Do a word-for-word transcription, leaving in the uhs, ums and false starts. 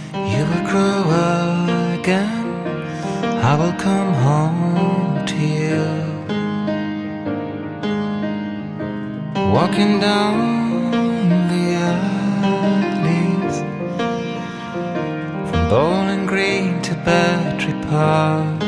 You will grow again, I will come home to you. Walking down the alleys, from Bowling Green to Battery Park,